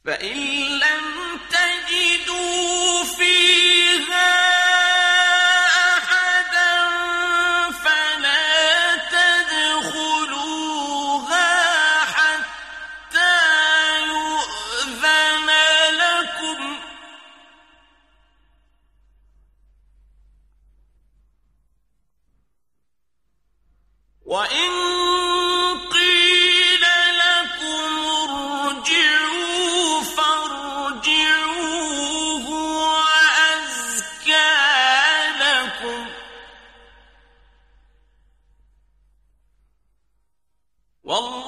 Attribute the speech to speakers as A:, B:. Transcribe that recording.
A: فإن لم تجدوا فيها أحدا فلا تدخلوها حتى يؤذن لكم، وإن قيل لكم ارجعوا فارجعوا هو أزكى لكم، والله